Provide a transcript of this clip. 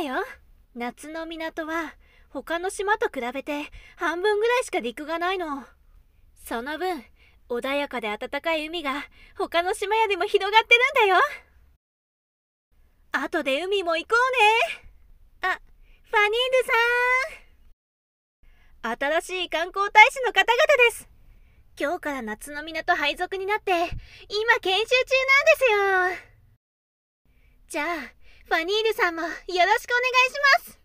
よ。夏の港は他の島と比べて半分ぐらいしか陸がないの。その分穏やかで暖かい海が他の島よりも広がってるんだよ。後で海も行こうね。あ、ファニーヌさん。新しい観光大使の方々です。今日から夏の港配属になって今研修中なんですよ。じゃあファニールさんもよろしくお願いします。